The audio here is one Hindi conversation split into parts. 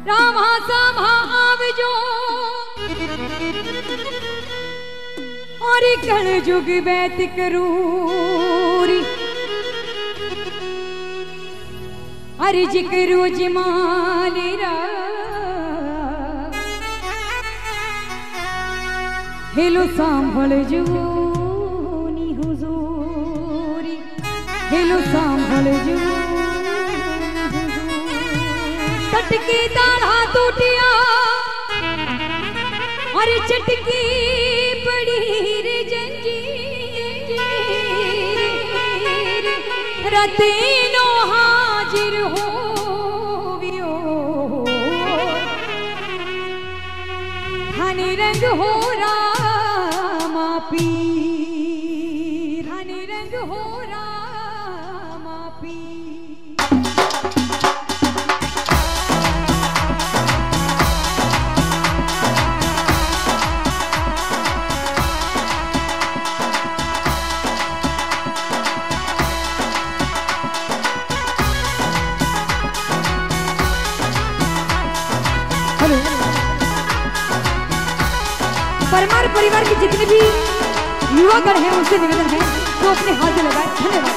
रामा सामा आवजो और कल जुग बैत करूरी अर्ज करो जमालेरा हेलो सांभल जुनी हुजूरी हेलो सांभल जुनी टटके ताला टूटिया और चटकी पड़ी रे जंजीर रतीनो हाजिर हो हनी रंग हो रामा पीर हनी रंग हो रामा पीर परमार परिवार के जितने भी युवागण हैं उनसे निवेदन है तो अपने हाथ में लगाए। धन्यवाद।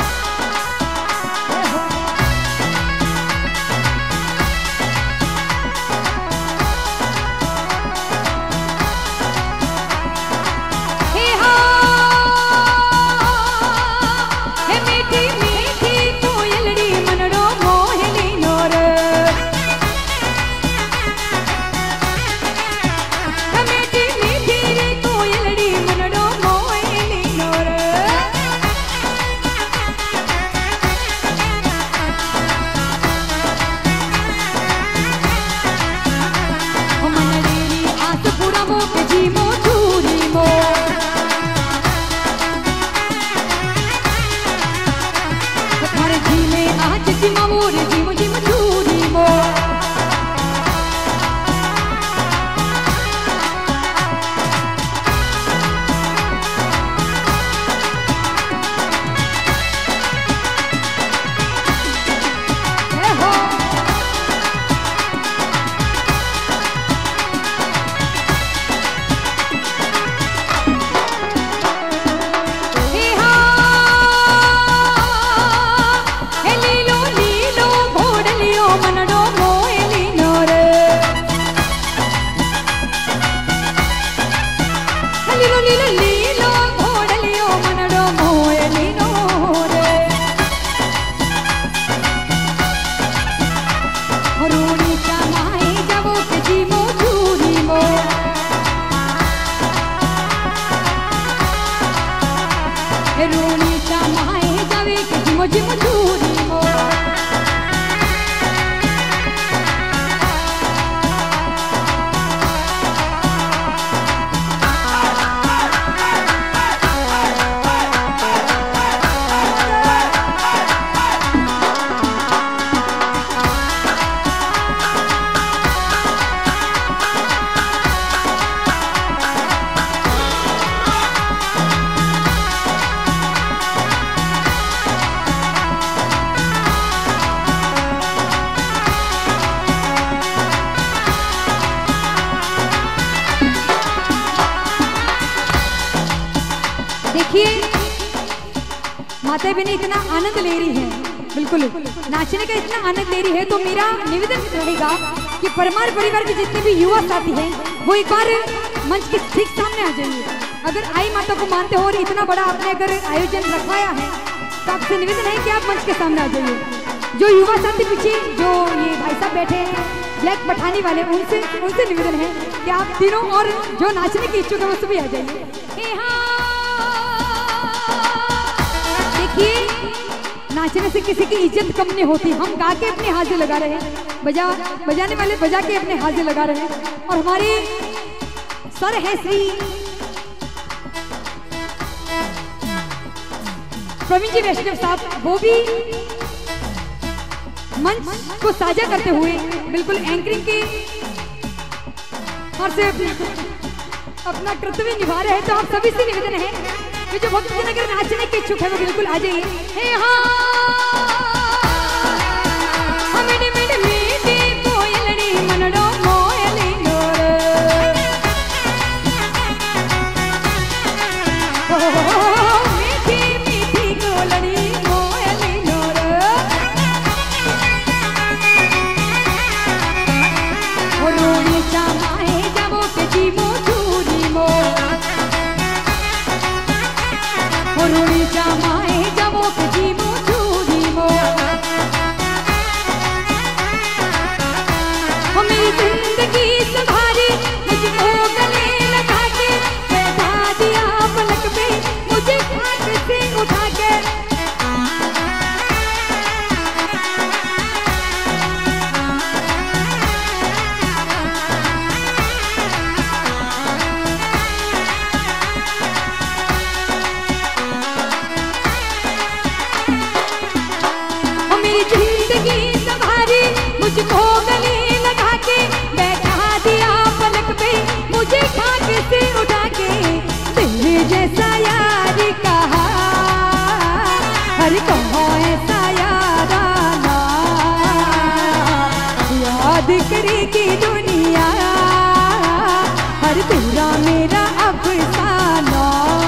माता बहनें इतना आनंद ले रही है, बिल्कुल नाचने का इतना आनंद ले रही है, तो मेरा निवेदन रहेगा कि परमार परिवार के जितने भी युवा साथी हैं वो एक बार मंच के ठीक सामने आ जाइए। अगर आई माता को मानते हो और इतना बड़ा आपने अगर आयोजन रखवाया है तो आपसे निवेदन है कि आप मंच के सामने आ जाइए। जो युवा साथी पीछे जो ये भाई साहब बैठे हैं ब्लैक पठानी वाले, उनसे निवेदन है कि आप तीनों और जो नाचने के इच्छुक है वो सभी आ जाइए। देखिए नाचने से किसी की इज्जत कम नहीं होती, हम गा के अपने हाजिर लगा रहे हैं, बजाने वाले बजा के अपने हाजिर लगा रहे हैं। और हमारे सर है श्री प्रवीण जी वैष्णव साहब, वो भी मंच को साझा करते हुए बिल्कुल एंकरिंग के और से अपना कर्तव्य निभा रहे हैं। तो आप सभी से निवेदन है कि जो भक्तजन अगर नाचने के इच्छुक है वो बिल्कुल आ जाइए। जिंदगी संभारी मुझको गले लगा के, बैठा दिया पलक पे मुझे खाट से उठा के। मुझको गले लगा के, बैठा दिया पलक पे मुझे खाट से उठा के। तेरे जैसा यार कहा, हर कहो ऐसा याराना, याद करेगी दुनिया हर तेरा मेरा अफसाना।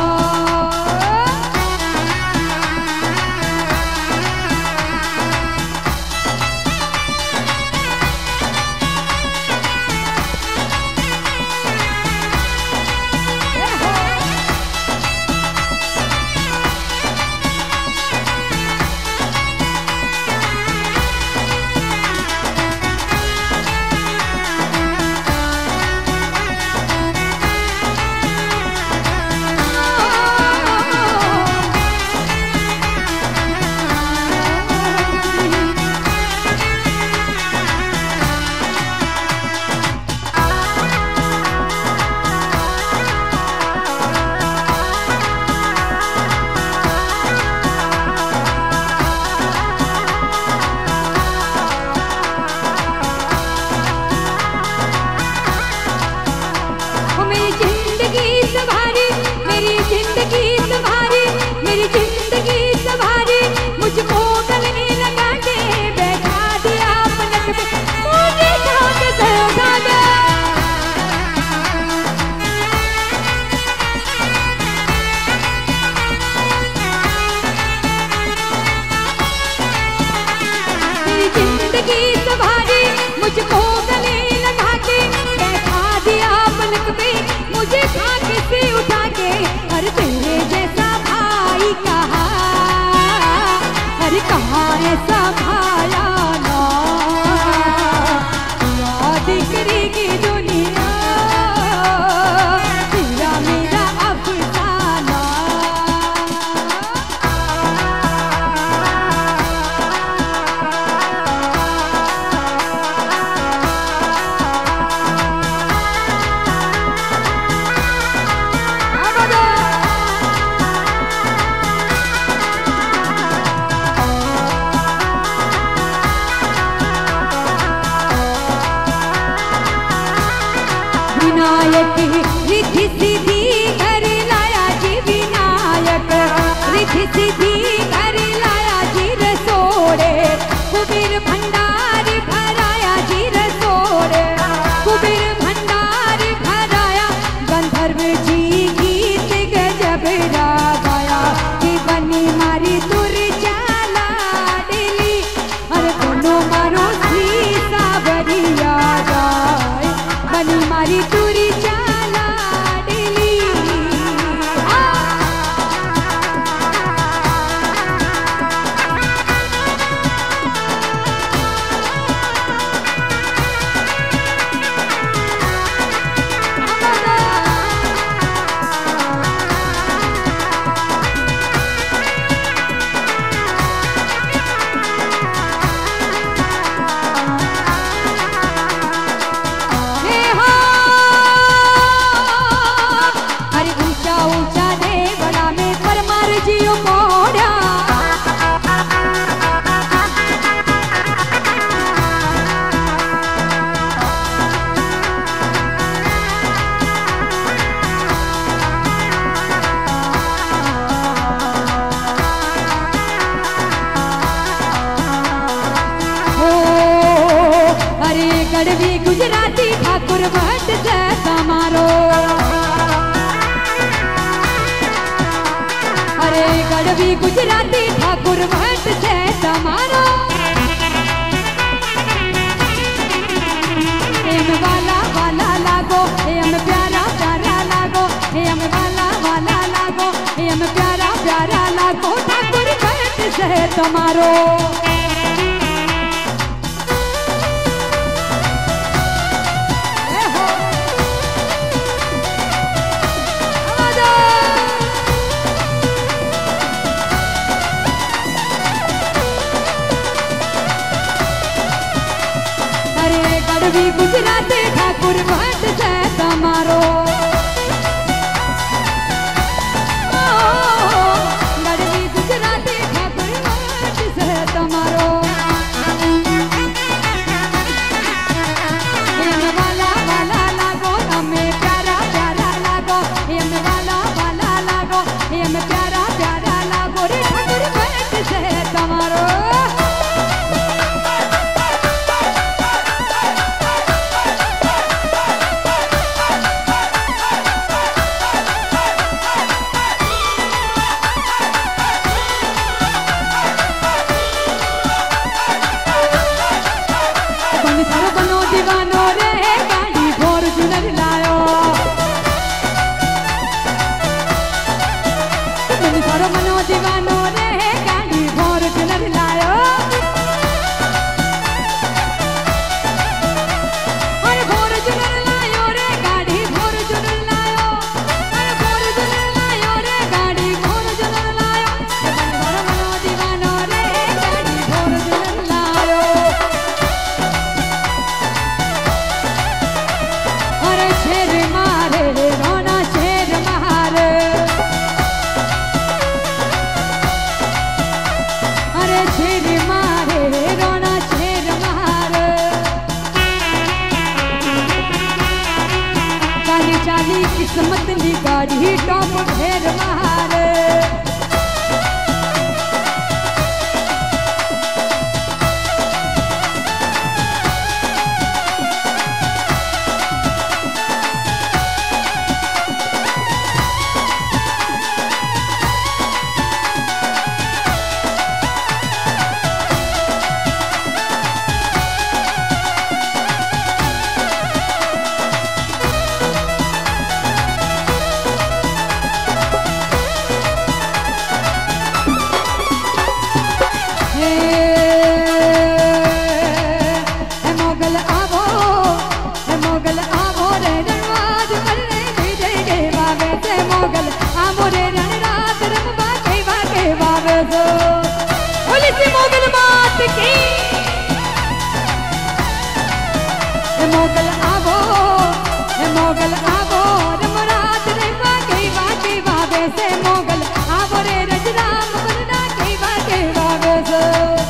मुझको गले लगा के, बैठा दिया पलक पे मुझे खाट से उठा के। हर तेरे जैसा भाई कहा, हर कहा ऐसा भाया ना, याद करेगी दुनिया तेरा मेरा अफसाना। विनायक रिद्धि सिद्धि घर लाया जी, विनायक रिद्धि सिद्धि घर लाया जी रसोड़े। कुबेर भंडार भराया जी रसोड़े, कुबेर भंडार भराया। गंधर्व जी गीत गजब गाया कि बनी मारी तुर चाला डेली, हर दोनों मारो सी सावरिया जाए, बनी मारी तुरी चाला डेली। गढ़वी गुजराती ठाकुर भट्ट से समारो, अरे गढ़वी गुजराती ठाकुर भट्ट से समारो। एम वाला वाला लागो, एम प्यारा प्यारा लागो, एम वाला वाला लागो, एम प्यारा प्यारा लागो, ठाकुर भट्ट से समारो। गढ़वी गुजराती ठाकुर भट्ट से तुम्हारो गढ़वी गुजराती ठाकुर भट्ट से तुम्हारो वाला वाला लागो हमें प्यारा प्यारा लागो वाला वाला लागो प्यारा प्यारा लागो रे ठाकुर भट्ट से तुम्हारो बनो दीवानो रे गाड़ी फॉर्च्यूनर लायो बनो दीवानो रे गाड़ी फॉर्च्यूनर लायो अरे फॉर्च्यूनर लायो रे गाड़ी फॉर्च्यूनर लायो अरे फॉर्च्यूनर लायो रे गाड़ी फॉर्च्यूनर लायो बनो दीवानो रे गाड़ी फॉर्च्यूनर लायो अरे शेर मारे रोना शेर मारे अरे शेर मारे रोना शेर मारे चाली चाली किस्मत ली गाड़ी टॉप ढेर मारे मोगल आवो रमरात रे वाके वाके वावे से मोगल आवो रे रजराम बनना के वाके वावे से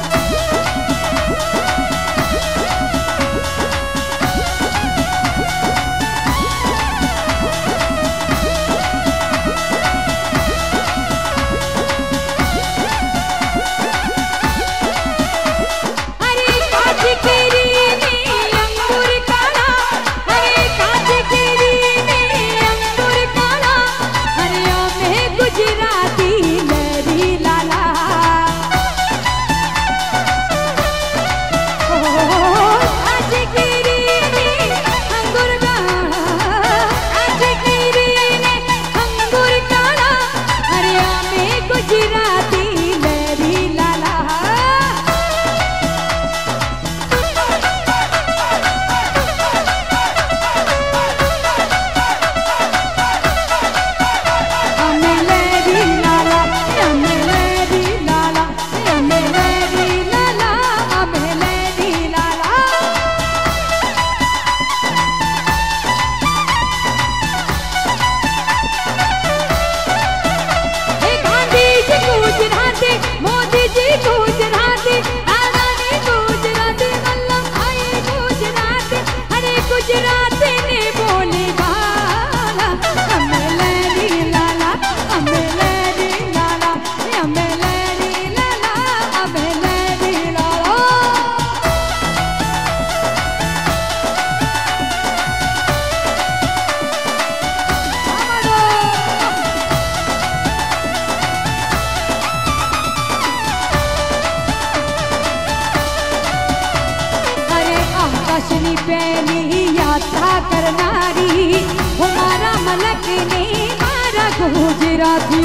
पहली यात्रा करनारी हमारा मलक ने मारा गुजराती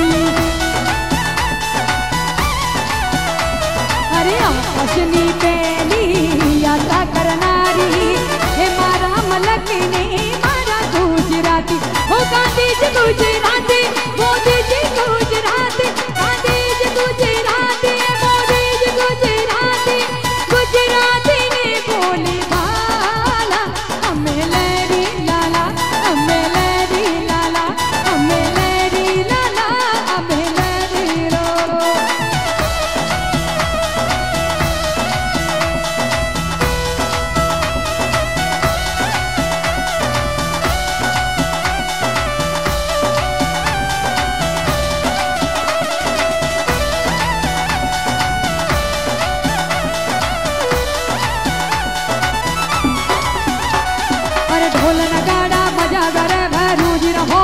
अरे आकाशनी पहली यात्रा करनारी हमारा मलक ने मारा गुजराती हो गांधी जी गुजराती मोदी जी गुजराती गांधी जी गुजराती मोदी जी गुजराती गुजराती ने बोली भाला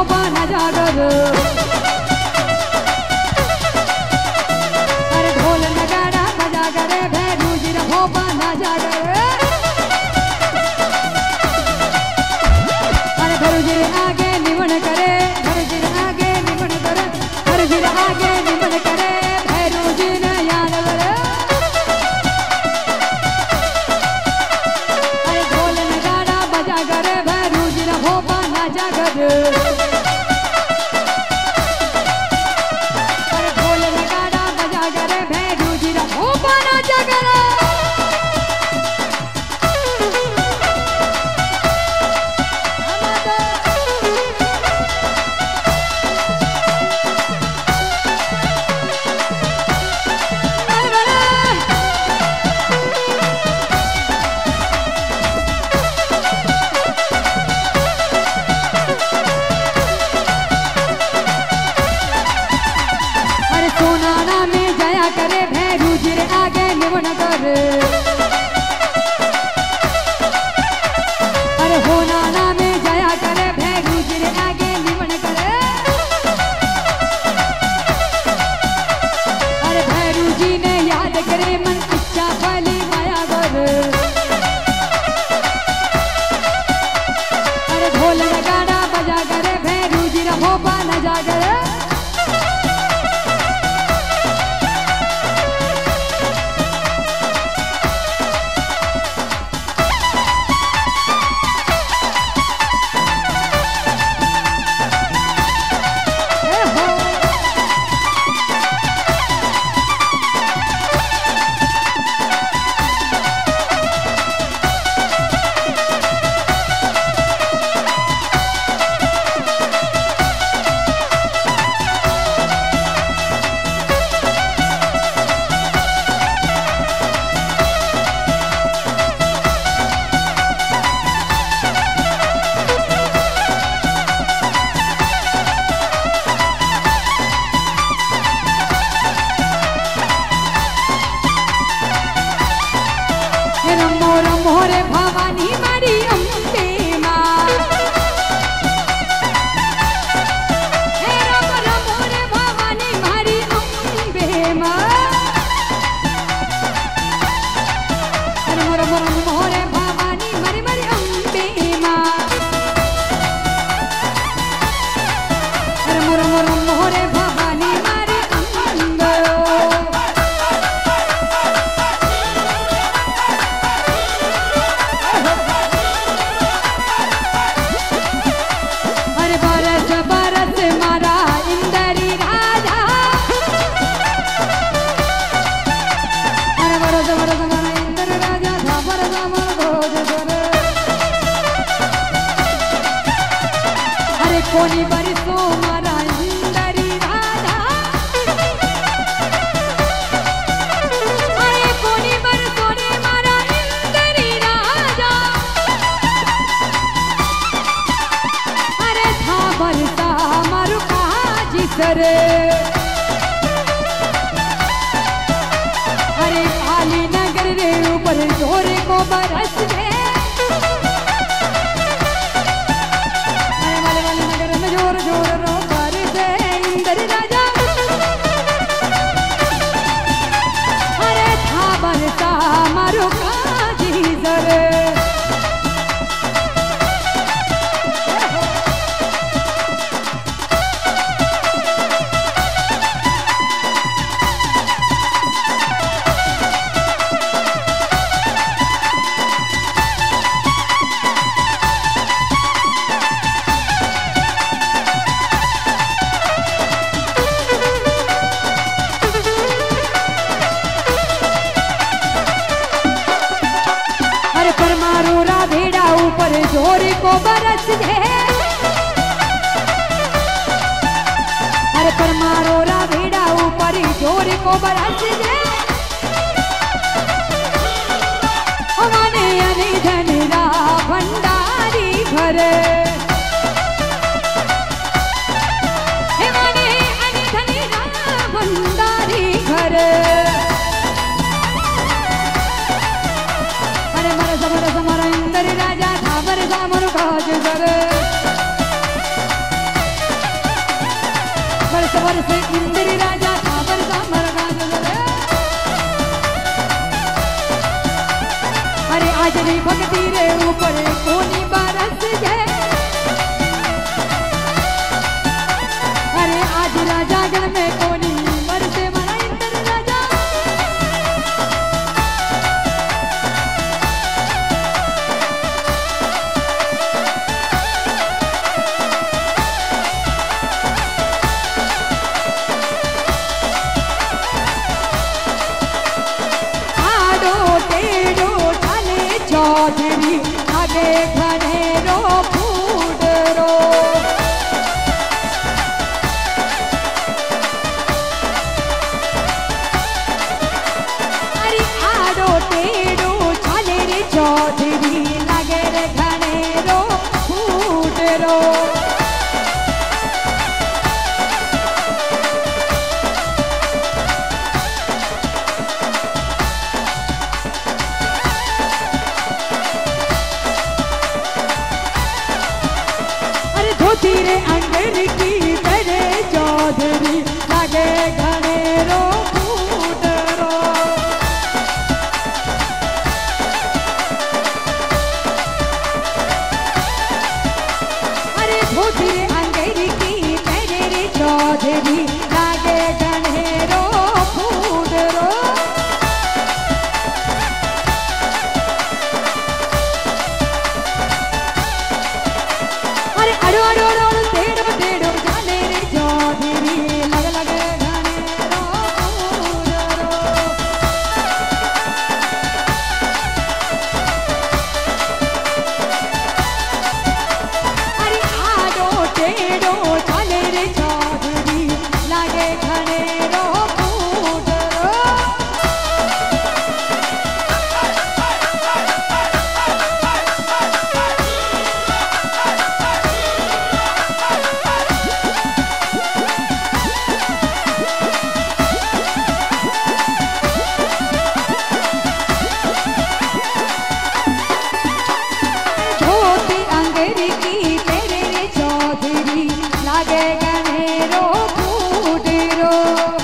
भोपाना जागर अरे ढोल नगाड़ा बजा करे भैरू जी रा भोपाना जागर अरे भैरू जी आगे निमन करे भैरू जी आगे निमन करे भैरू जी आगे निमन करे भैरू जी ने याद करे अरे ढोल नगाड़ा बजा करे भैरू जी रा भोपाना जागर अरे ढोल नगाड़ा बजा करे भैरू जी रा भोपाना जागर करे भैरू जी रे आगे निमन कर अरे हो नाना में जया करे भैरू जी रे आगे निमन करे अरे भैरू जी ने याद करे मन इच्छा फली माया कर अरे ढोल नगाड़ा बजा करे भैरू जी रा भोपाना जागर मोरे भवानी मारी अम्बे माँ हे राम राम मोरे भवानी मारी अम्बे माँ अरे मोरे मोरे भवानी मारी मारी अम्बे माँ अरे मोरे मोरे भवानी मारी अम्बे बरस मारा इंदरी राजा अरे बरस बरस मारा इंदरी राजा था बरस अमर भोज करे अरे कोनी बरसो मारा इंदरी राजा अरे कोनी बरसो रे मारा इंदरी राजा अरे था बरसा मारू काजी सरे अरे काली नगर रे ऊपर जोरे को बरस दे अरे वाले वाले नगर में जोर जोर रो बरसे इंदर राजा अरे था बरसा मारू काजी सरे ऊपर जोर को बरस दे अरे पर मारो रा भेड़ा ऊपर जोर को बरस दे माने अने धन रा भंडारी भरे माने अने धन रा भंडारी भरे अरे मर समर इंदर राजा था मर सामर काज करे हाजरी भक्ति रे ऊपर कोनी बरस गए। अरे आज राजा गण में कोनी बरसे मरा इंद्र राजा। चौधरी आगे घनेरो फूडरो। अरे आडो टेडो चले रे चौधरी लागे रे घनेरो फूडरो। धोतीरे अंगर की तेरे चौधरी लागे घनेरो फूडरो। अरे धोतीरे अंगर की तेरे चौधरी लागे घनेरो फूडरो। अरे अड़ो अड़ो अड़ो तेड़ो तेड़ो जाने रे चौधरी लग लग घनेरो फूडरो। अरे आडो टेड़ो जाने रे चौधरी लागे घनेरो फूडरो। लागे घनेरो फूडरो।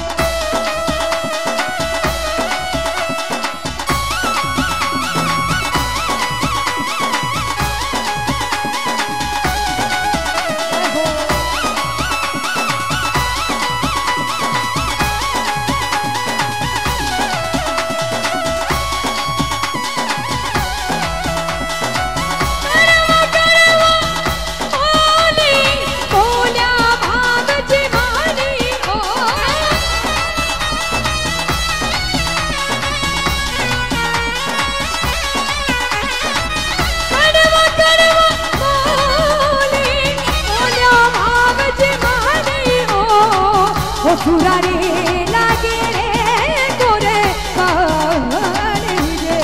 सुरा रे लागे रे गोरे कालिजे।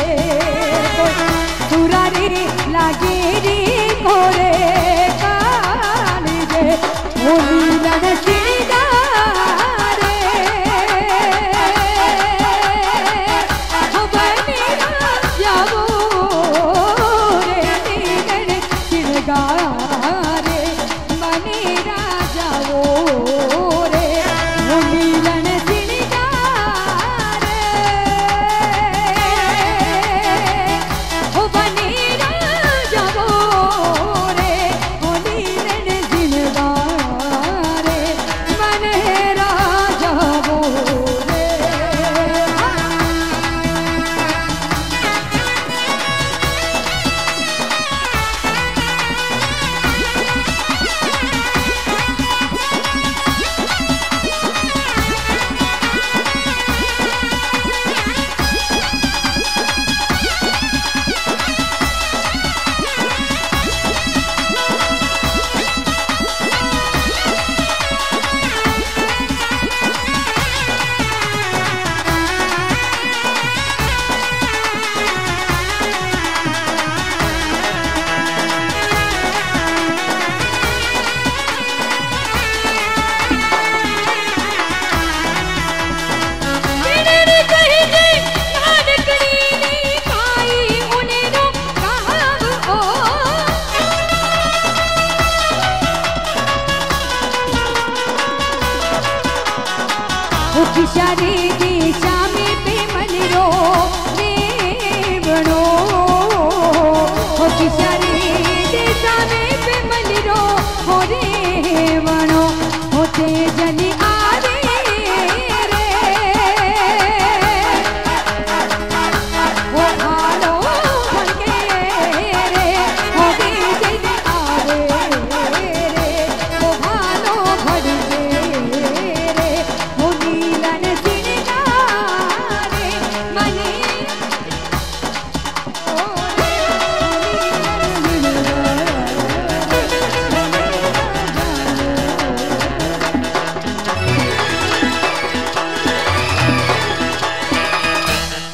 सुरा रे लागे रे गोरे कालिजे। होली रण सिंगारे बनेरा जावो रे रण सिंगारे बनेरा जावो रे। होली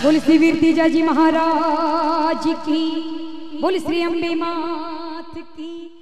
बोल श्री वीर तीजा जी महाराज की, बोल श्री अम्बे मात की।